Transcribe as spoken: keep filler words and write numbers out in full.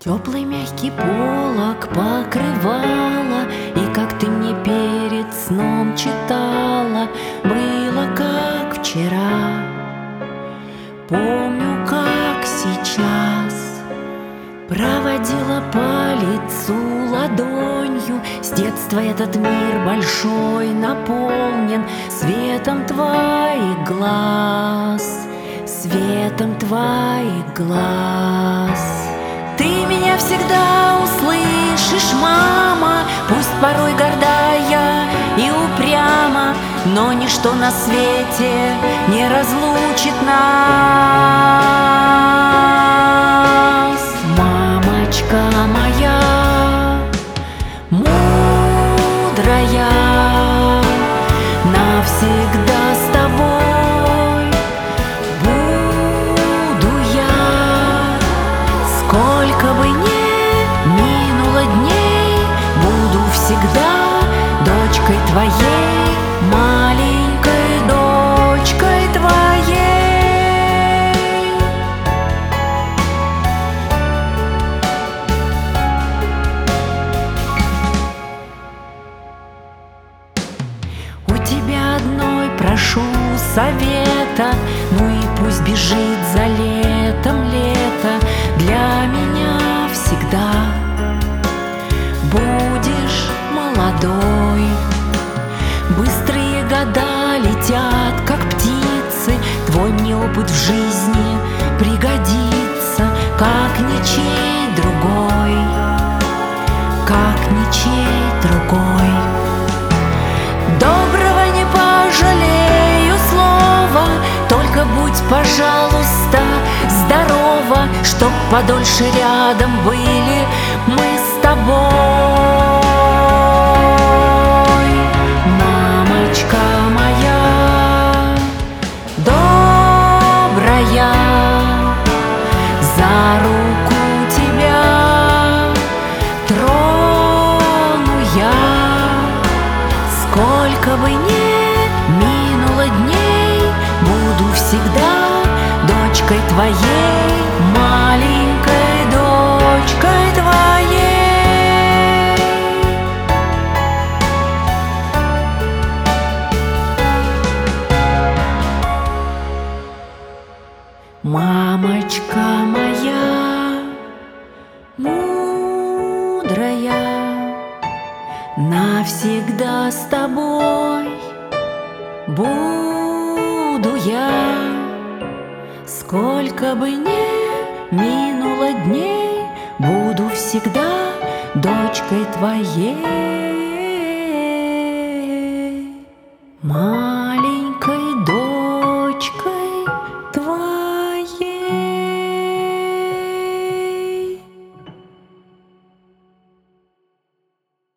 Теплый мягкий полог покрывала, и как ты мне перед сном читала, было как вчера, помню как сейчас. Проводила по лицу ладонью, с детства этот мир большой наполнен светом твоих глаз, светом твоих глаз. Ты меня всегда услышишь, мама, пусть порой гордая и упряма, но ничто на свете не разлучит нас. Мамочка моя, мудрая, навсегда с тобой буду я. Сколько бы ни минуло дней, буду всегда дочкой твоей, маленькой дочкой твоей. У тебя одной прошу совета, ну и пусть бежит за летом лето. Для меня всегда будешь молодой. Быстрые года летят, как птицы, твой мне опыт в жизни пригодится, как ничей другой, как ничей другой. Доброго не пожалею слова, только будь, пожалуйста, здорова, чтоб подольше рядом были мы с тобой. Мамочка моя, добрая, за руку тебя трону я. Сколько бы ни минуло дней, буду всегда дочкой твоей, маленькой дочкой твоей. Мамочка моя, мудрая, навсегда с тобой буду я. Сколько бы ни минуло дней, буду всегда дочкой твоей, мама.